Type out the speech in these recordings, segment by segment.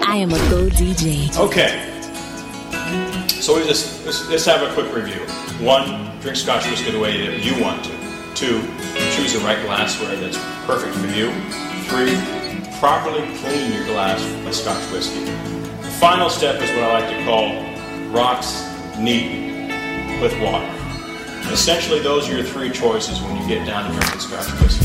I am a Go DJ. Okay. So let's have a quick review. 1, drink Scotch whiskey the way that you want to. 2, choose the right glassware that's perfect for you. 3, properly clean your glass with Scotch whiskey. The final step is what I like to call rocks neat with water. Essentially, those are your 3 choices when you get down to drinking Scotch whiskey.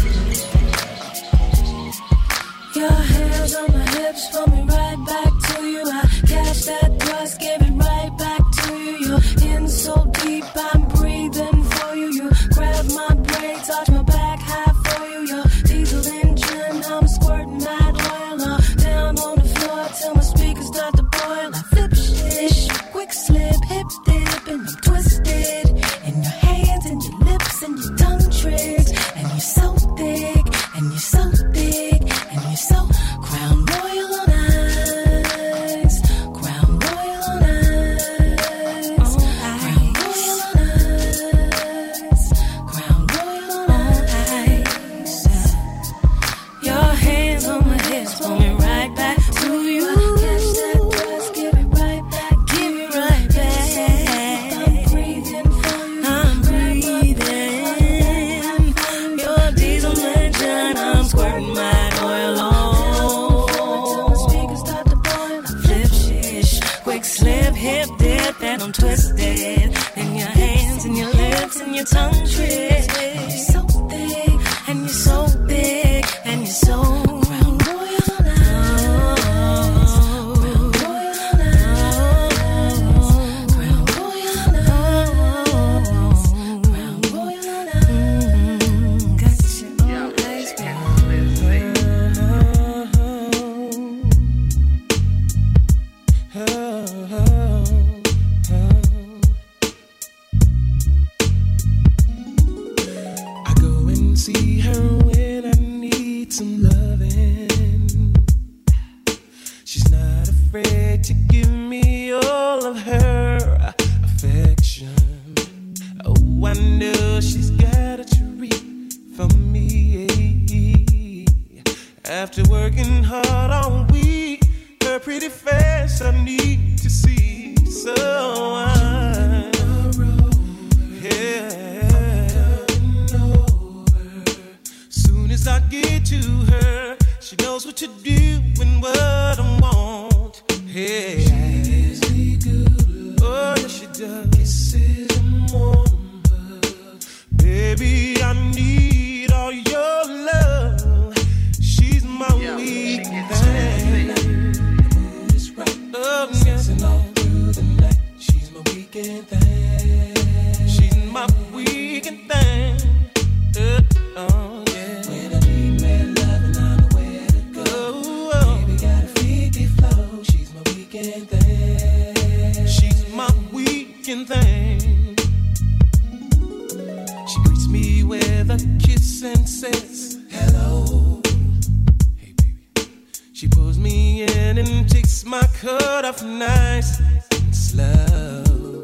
Your hands on my hips, pull me right back to you. I catch that thrust, give it right back to you. You're in so deep, I'm breathing for you. You grab my braid, touch my back half for you. Your diesel engine, I'm squirting that oil all down on the floor till my speakers start to boil. I flip shit, quick slip, hip dip, and I'm twisted. In your hands and your lips and your tongue tricks, and you're so thick, and you're so thick, and you're so Crown Royal on ice, Crown Royal on ice, Crown Royal on ice, Crown Royal on ice. Your hands on my hips, pull me right back to you. Catch that thrust, give it right back, give it right back. I'm breathing for you, I'm breathing. Your diesel engine, I'm squirting my oil on. Slip, hip dip, and I'm twisted. In your hands, and your lips, and your tongue trick. And you're so thick, and you're so big, and you're so Crown Royal on ice, Crown Royal on ice, Crown Royal on ice, Crown Royal on ice. Got you on ice, I go and see her when I need some loving. She's not afraid to give me all of her affection. Oh, I know she's got a treat for me. After working hard all week, her pretty face I need to see. So soon as I get to her, she knows what to do and what I want. Hey, she's really good. Oh, yes, she does. Kisses and warm hugs. Baby, I need all your love. She's my weak thing. Oh, yes, and all through the night, she's my weekend thing. She's my weekend thing. Oh, yeah. When I need mad love and I know where to go. Baby got a freaky flow. She's my weekend thing. She's my weekend thing. She greets me with a kiss and says, hello. Hey, baby. She pulls me in and takes my coat off nice and slow.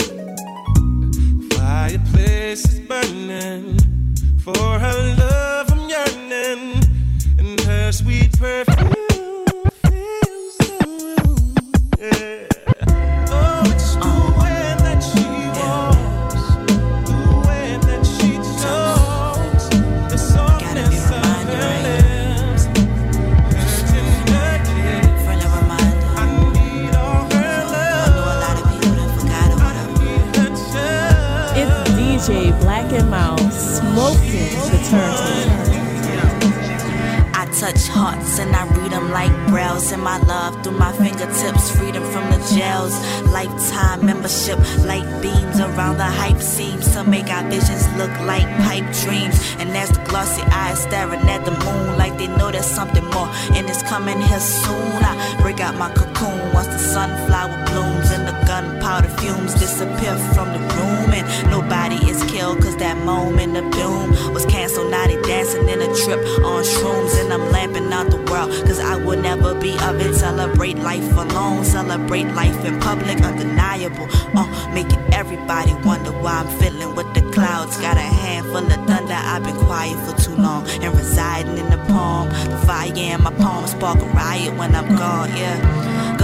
Fireplace is burning. For her love I'm yearning, and her sweet perfume feels so yeah. Oh, it's the way that she walks, the way that she talks, the softness of her lips, her tender kiss. Friendly reminder. I need all her love. I know a lot of people that forgot about her. It's DJ Black and Mouse smoking the turntable. I touch hearts and I read them like brails. And my love through my fingertips, freedom from the jails. Lifetime membership, light beams around the hype seems to make our visions look like pipe dreams. And as the glossy eyes staring at the moon, like they know there's something more and it's coming here soon. I break out my cocoon once the sunflower blooms and the gunpowder fumes disappear from the room. And nobody is killed cause that moment of doom was canceled. Now they dancing in a trip on shrooms. And I'm lamping out the world cause I will never be of it. Celebrate life alone, celebrate life in public, undeniable. Making everybody wonder why I'm feeling with the clouds. Got a handful of thunder, I've been quiet for too long. And residing in the palm, the fire in my palm spark a riot when I'm gone, yeah.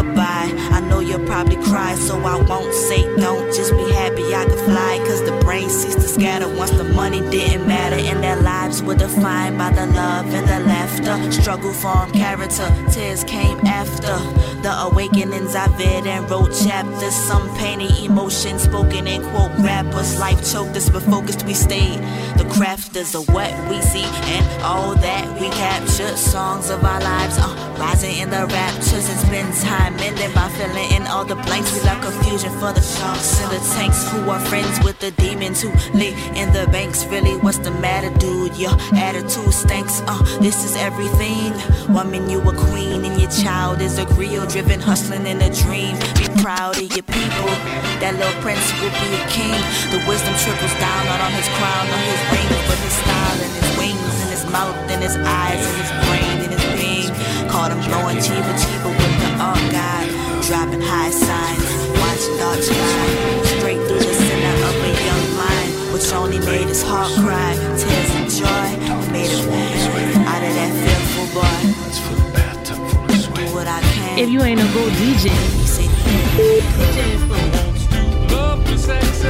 goodbye. I know you'll probably cry, so I won't say don't. Just be happy I could fly, cause the brain ceased to scatter once the money didn't matter. And their lives were defined by the love and the laughter. Struggle formed character, tears came after. The awakenings I read and wrote chapters. Some painted emotions spoken in quote rappers. Life choked us but focused we stayed. The crafters of what we see and all that we captured. Songs of our lives, rising in the raptures. And spend time mending by filling in all the blanks. We lack confusion for the sharks and the tanks who are friends with the demons who lay in the banks. Really, what's the matter, dude? Your attitude stinks. This is everything. Woman, you a queen and your child is a griot, driven, hustling in a dream. Be proud of your people. That little prince will be a king. The wisdom trickles down, not on his crown or his rings, but his style and his wings and his mouth and his eyes and his brain and his being. Caught him blowing cheaper with the art guide. Dropping high signs, watching dark sky. Straight through the center of a young mind, which only made his heart cry. Tears and joy made him out of that fearful boy. Do what I can. If you ain't a go DJ, say DJ for love me sexy.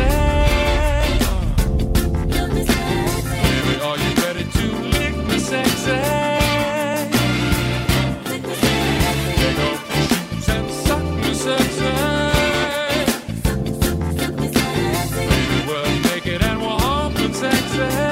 Baby, are you ready to lick me sexy? Take off your shoes and suck me sexy. We're naked and we're open sexy.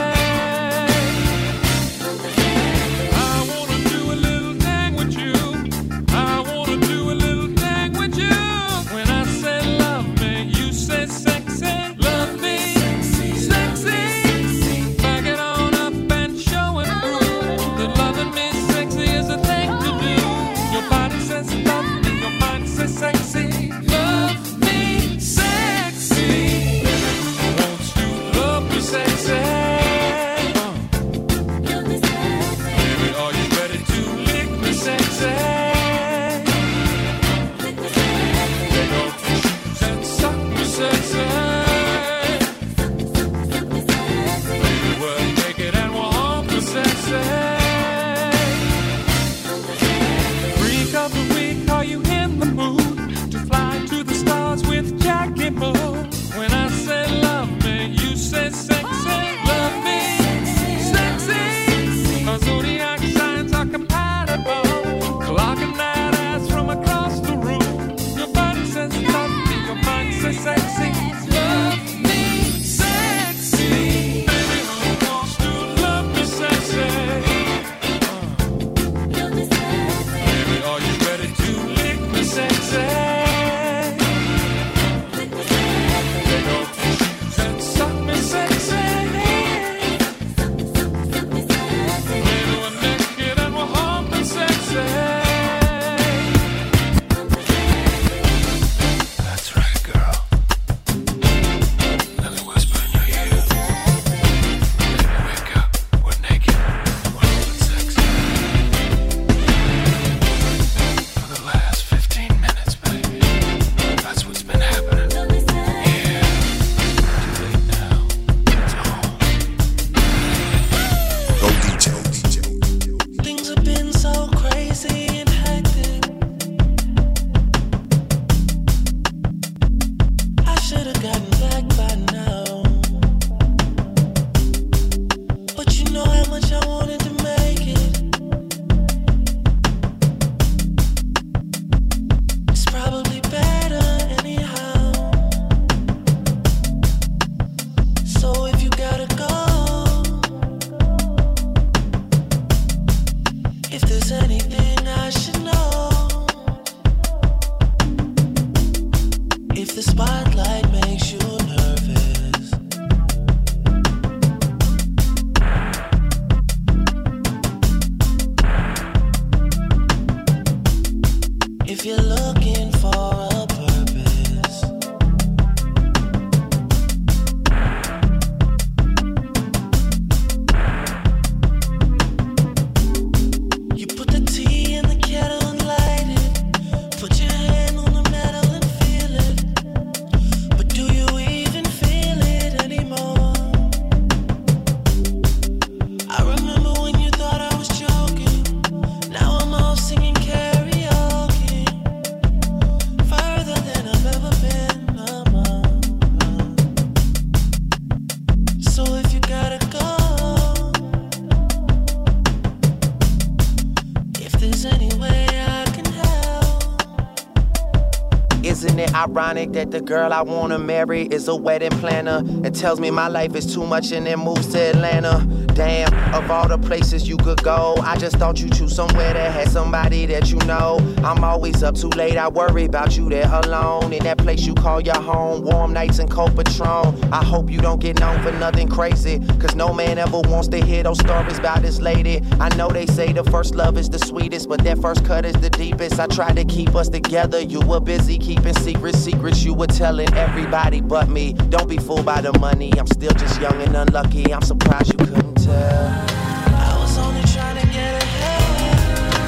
Isn't it ironic that the girl I wanna marry is a wedding planner and tells me my life is too much and then moves to Atlanta? Damn, of all the places you could go, I just thought you'd choose somewhere that had somebody that you know. I'm always up too late, I worry about you there alone. In that place you call your home, warm nights and cold Patron. I hope you don't get known for nothing crazy, cause no man ever wants to hear those stories about this lady. I know they say the first love is the sweetest, but that first cut is the deepest. I tried to keep us together, you were busy keeping secrets you were telling everybody but me. Don't be fooled by the money, I'm still just young and unlucky. I'm surprised you couldn't tell. I was only trying to get ahead.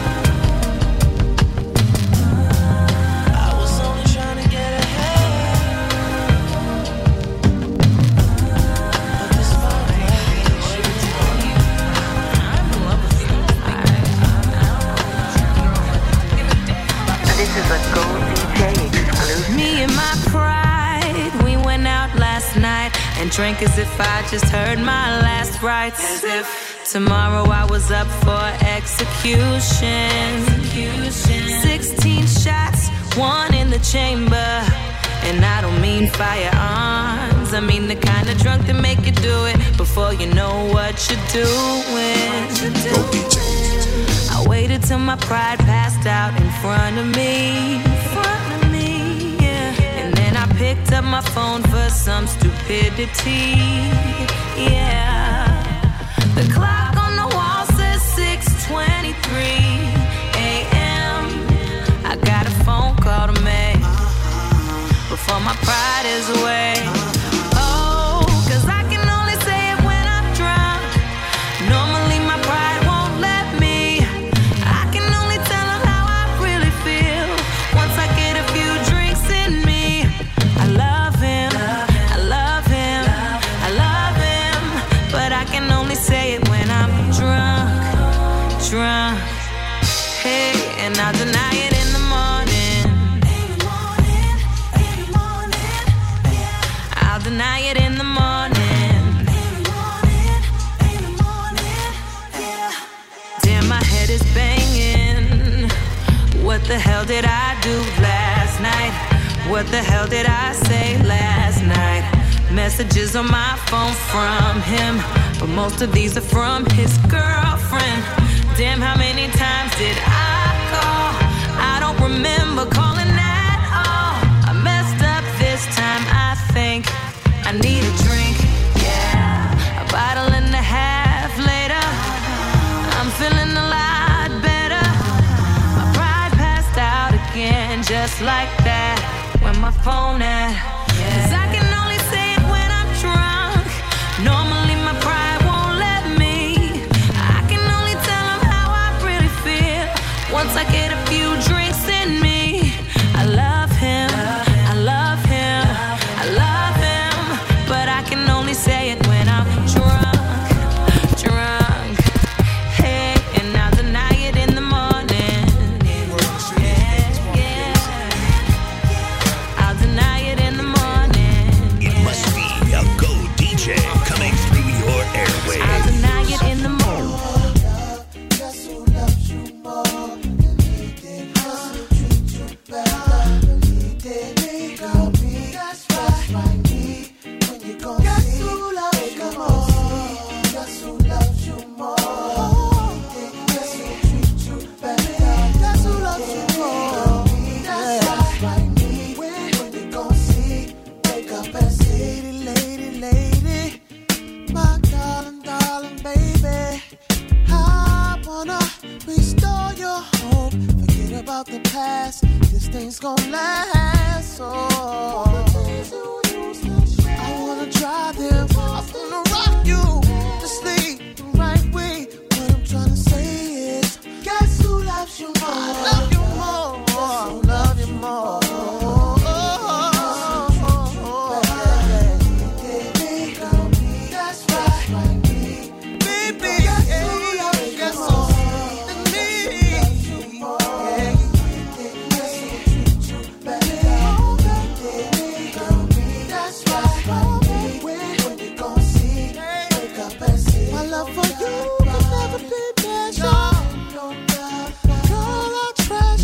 I was only trying to get ahead. But this This is a Gold DJ exclusive. Me and my pride, we went out last night and drank as if I just heard my last rites. As if tomorrow I was up for execution. 16 shots, one in the chamber. And I don't mean firearms, I mean the kind of drunk that make you do it before you know what you're doing. I waited till my pride passed out in front of me, yeah. And then I picked up my phone for some stupidity, yeah. The clock on the wall says 6:23 a.m. I got a phone call to make before my pride is away. Oh, cause I can only say it when I'm drunk. Normally my pride won't let me. I can only tell them how I really feel once I get a few drinks in me. I love him, I love him, I love him, but I can only say it when I'm drunk. Hey, and I'll deny it in the morning. I'll deny it in the morning. Damn, my head is banging. What the hell did I do last night? What the hell did I say last night? Messages on my phone from him, but most of these are from his girlfriend. Damn, how many times did I call? I don't remember calling at all. I messed up this time, I think I need a drink, yeah. A bottle and a half later, I'm feeling a lot better. My pride passed out again, just like that. When my phone at? Cause I can only say it when I'm drunk. Normally my pride won't let me. I can only tell them how I really feel once I get a few drinks in me. I love him, I love him, I love him, but I can only say it when I'm drunk. Hey, and I'll deny it in the morning. Yeah. I'll deny it in the morning. It must be a Gold DJ coming through your airwaves. I'll deny it in the morning. Guess who loves you more than he did? Guess who treats you better than he did? Me, girl, me, that's right, me. When you gon' guess see, who loves you more? Guess who loves you more? Guess who treats you better? Guess who loves you more? That's right, me. When you gon' see, wake up and see, lady, my darling, baby. I wanna restore your hope. Forget about the past. This thing's gon' last. So I wanna try them. I wanna rock you to sleep the right way. What I'm trying to say is, guess who loves you more? I love you more. Love you more. That's right, baby. Guess who loves you more than me? Guess who treats you better? That's right. When you gon' see, wake up and see. My love for you can never be measured. Girl, I try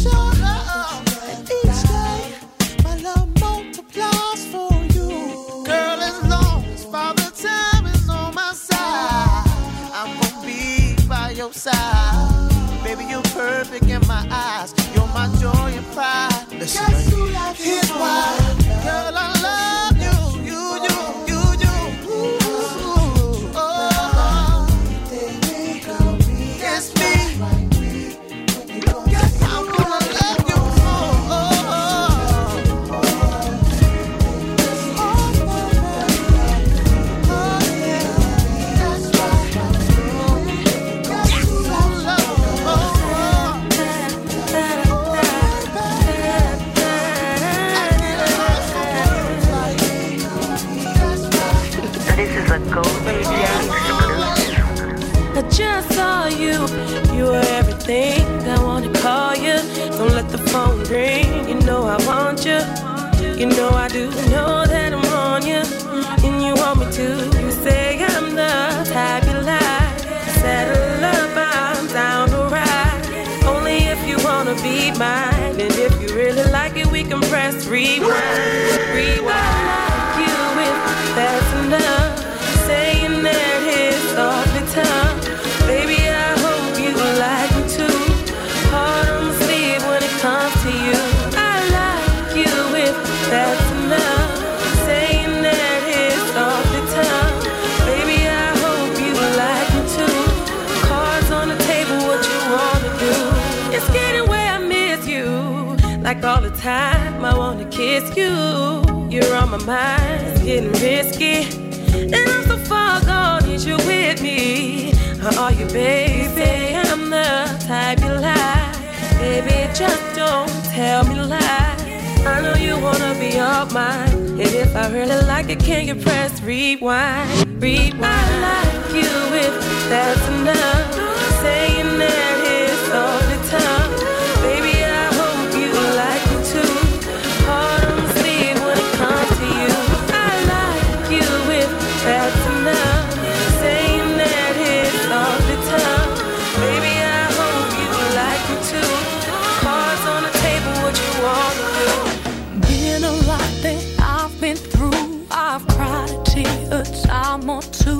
don't let the phone ring. You know I want you. You know I do know that I'm on you. And you want me to. You say I'm the type you like. Settle up, I'm down to ride. Only if you wanna be mine. And if you really like it, we can press rewind. Rewind you if that's enough. Saying that it's awfully tough. Baby, I hope you like me too. Hard on the sleeve when it comes to you. I like you if that's enough. Saying that it's awfully tough. Baby, I hope you like me too. Cards on the table, what you wanna do? It's getting where I miss you. Like all the time, I wanna kiss you. You're on my mind, it's getting risky. And I'm so far gone, need you with me. Are you, baby? I'm the type you like. Baby, just don't tell me lies. I know you wanna be all mine. And if I really like it, can you press rewind? Rewind. I like you if that's enough. Saying that it's all the time. Baby, I hope you like me too. Hard on the sleeve when it comes to you. I like you if that's enough. Saying that it's all the time. Baby, I hope you like me too. Cards on the table, what you wanna do? Been a lot that I've been through. I've cried a tear a time or two.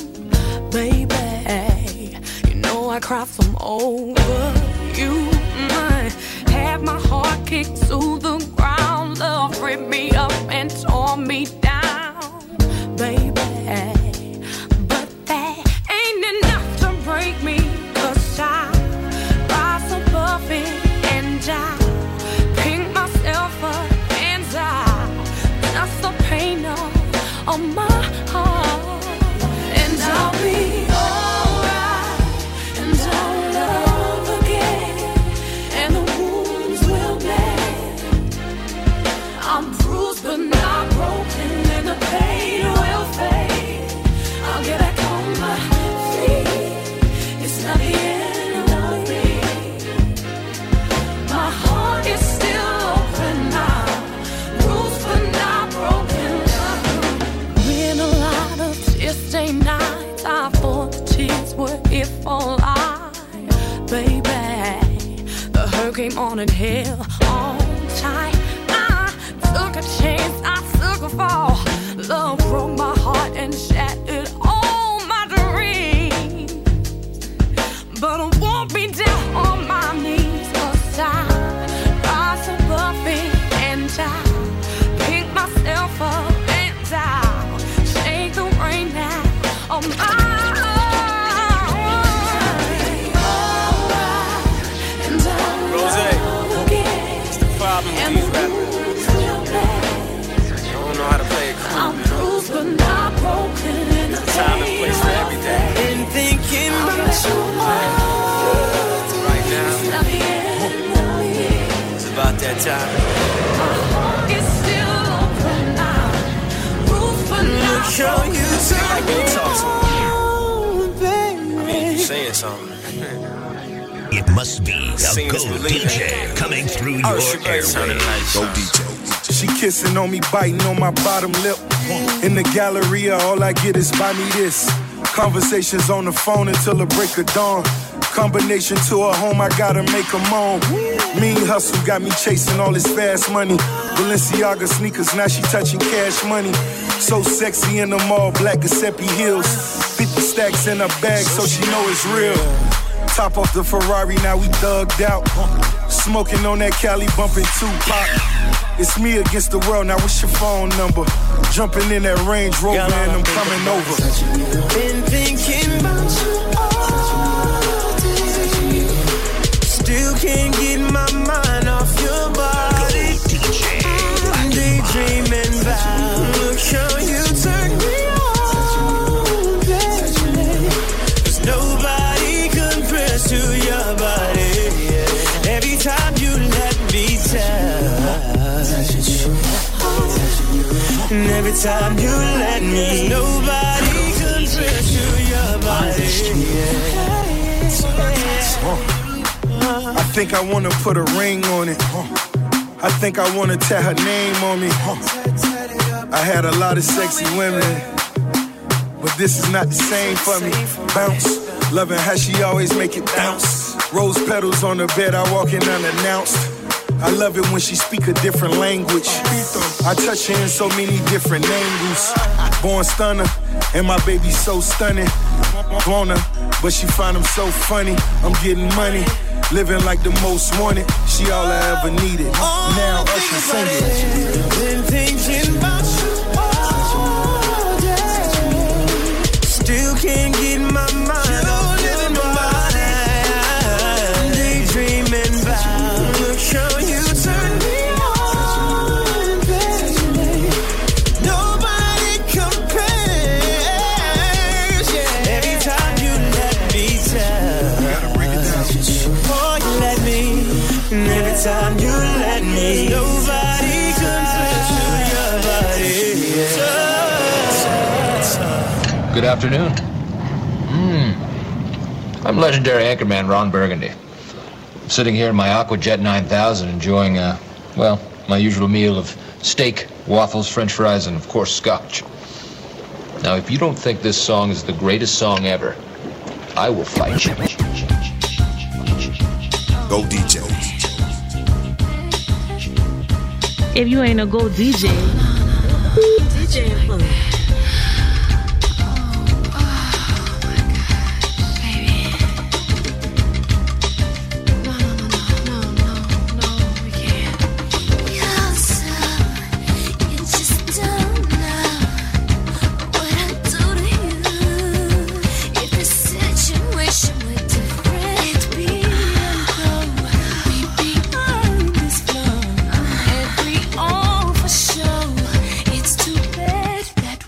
Baby, you know I cry from over you. I had my heart kicked to the ground. Love ripped me up and tore me down. Baby, but that ain't enough to break me. 'Cause I rise above it and I pick myself up and die. That's the pain of my heart. And I'll be alright. And I'll love again. And the wounds will mend. I'm bruised but not broken. And the pain will fade. I'll get back on my feet. It's not the end of me. My heart is still open now. Bruised but not broken. Been a lot of tear-stained nights. I thought the tears were here for life. Baby, the hurt came on and held on tight. I took a chance, I took a fall. Love broke my heart and shattered all my dreams. But I won't be down on my knees. 'Cause I rise above it and I pick myself up and down. Shake the rain out of my heart. And I'll love again. What's the problem with these rappers? They don't know how to play it cool. I'm bruised but not broken. And the Time and place for everything. Been thinking about you Right now, Not the end of me. it's about that time. My heart is still open now. Bruised but not Show you Like when you talk to me, baby. I mean, you saying something. It must be the Sing Go this believe DJ coming through Oh, your she better sound airwaves. like She kissing on me, biting on my bottom lip. In the Galleria, all I get is buy me this. Conversations on the phone until the break of dawn. Combination to her home, I gotta make her moan. Mean hustle got me chasing all this fast money. Balenciaga sneakers, now she touching cash money. So sexy in them all black Giuseppe heels. 50 stacks in her bag, so she know it's real. Top off the Ferrari, now we thugged out. Smoking on that Cali, bumping Tupac. It's me against the world, now what's your phone number? Jumping in that Range Rover and I'm coming over. Been thinking about you all day. Still can't get my mind off your body. I'm daydreaming about. Look how you turn me on, baby. 'Cause nobody compares to your body. Every time you let me touch. And every time you let me, nobody compares to your body. I think I wanna put a ring on it. I think I wanna tat her name on me. I had a lot of sexy women, but this is not the same for me. Bounce, loving how she always make it bounce. Rose petals on the bed, I walk in unannounced. I love it when she speak a different language. I touch her in so many different angles. Born stunner, and my baby's so stunning. Want her, but she find them so funny. I'm getting money, living like the most wanted. She all I ever needed. Now Usher sing it. Been thinking about you all day. Still can't get my mind off your mind. Daydreaming about look how you turn me on, baby. Nobody compares. Yeah. Every time you let me tell, oh, you let me. And every time you let me, nobody compares to your body. Good afternoon. I'm legendary anchorman Ron Burgundy. I'm sitting here in my Aquajet 9000 enjoying, my usual meal of steak, waffles, french fries, and, of course, scotch. Now, if you don't think this song is the greatest song ever, I will fight you. Go DJ. If you ain't a go DJ, DJ food. It's too bad that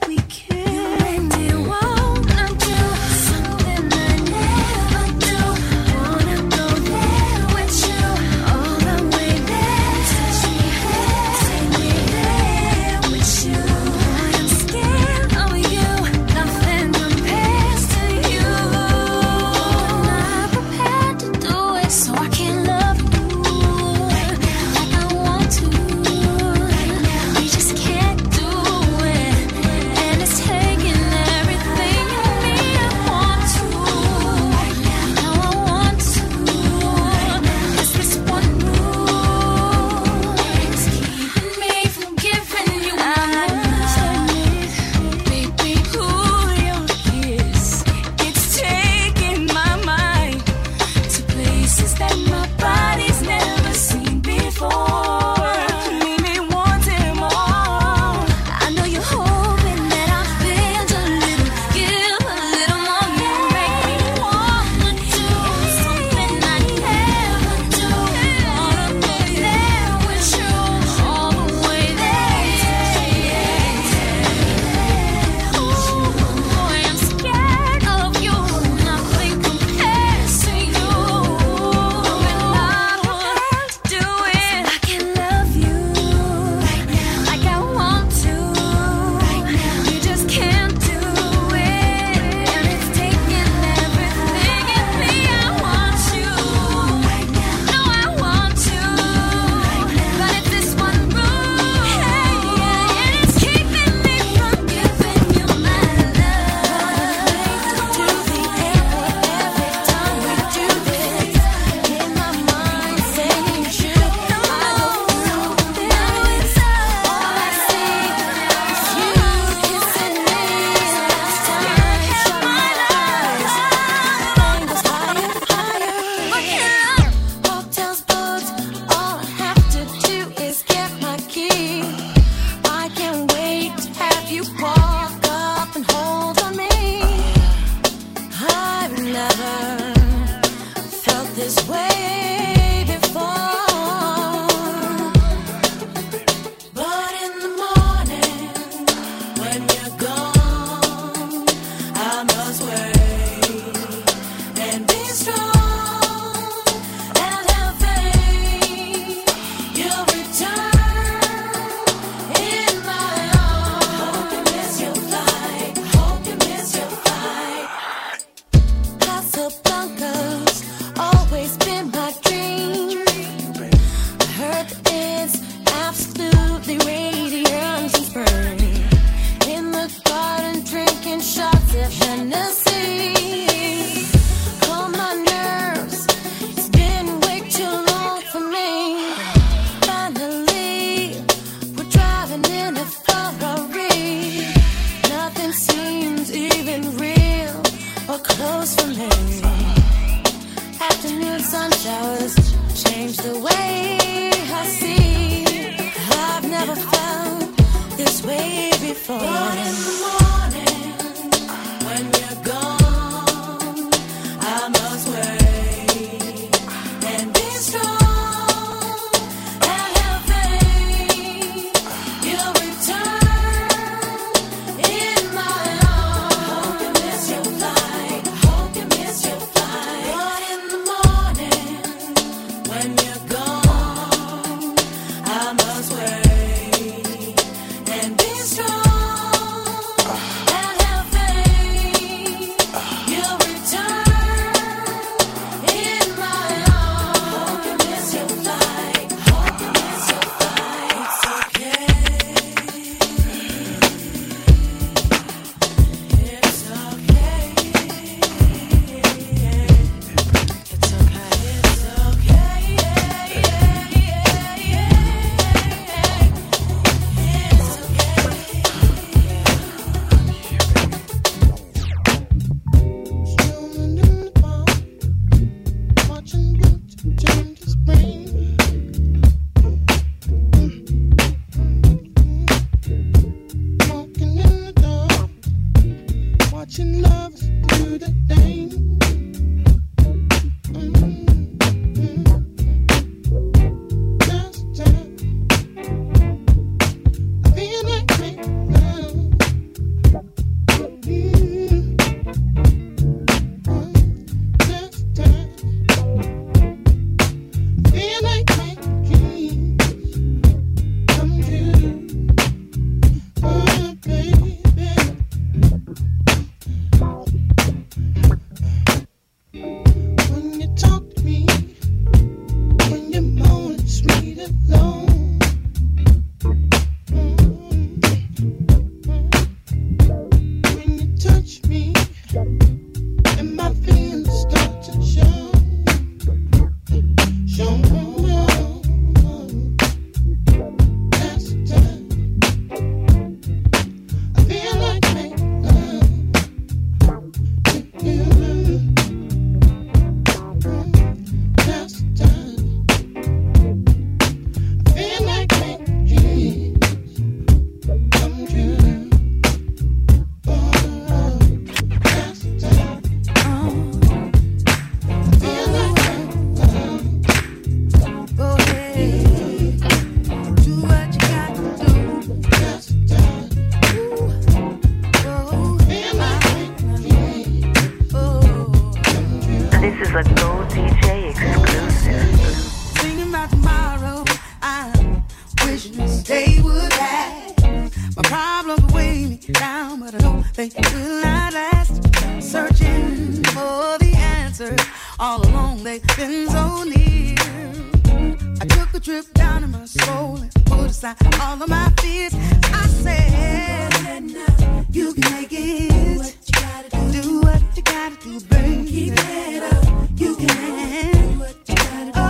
they would last. My problems weigh me down, but I know they will not last. Searching for the answer, all along they've been so near. I took a trip down in my soul and put aside all of my fears. I said, you can make it. Do what you gotta do, baby. Keep it up. You can do what you gotta do.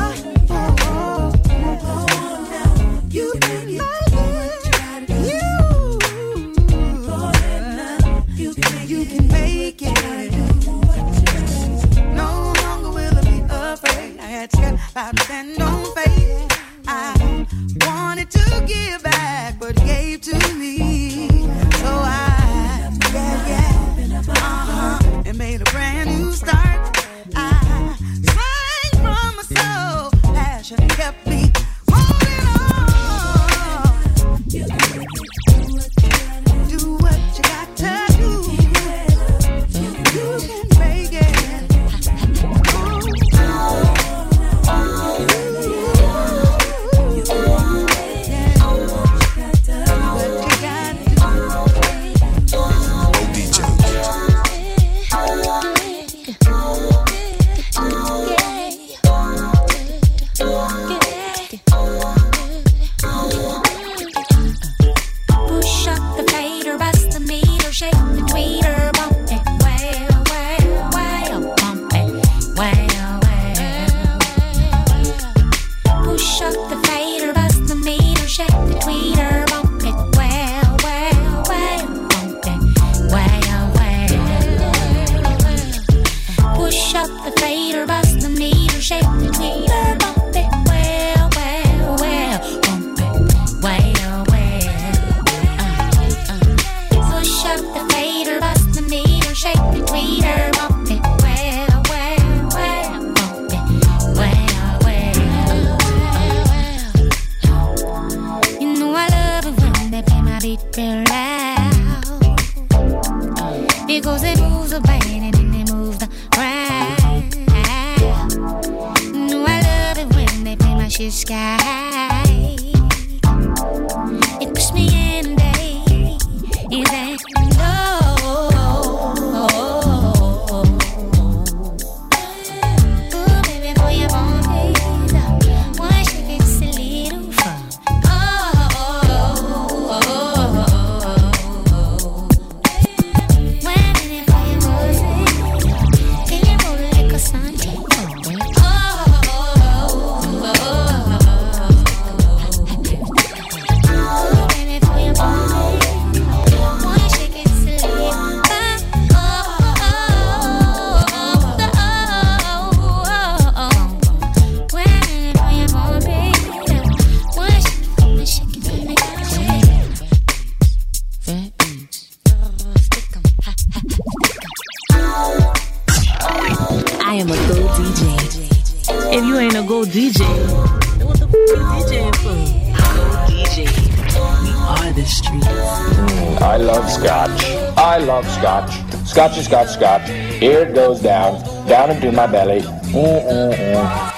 You can do what you gotta do. You can make it. No longer will I be afraid. I had to step out and stand on faith. I wanted to give back, but gave to me. So and made a brand new start. I sang from my soul. Passion kept me moving on. Do what you got to do. You can make it. Scotch. Here it goes down into my belly.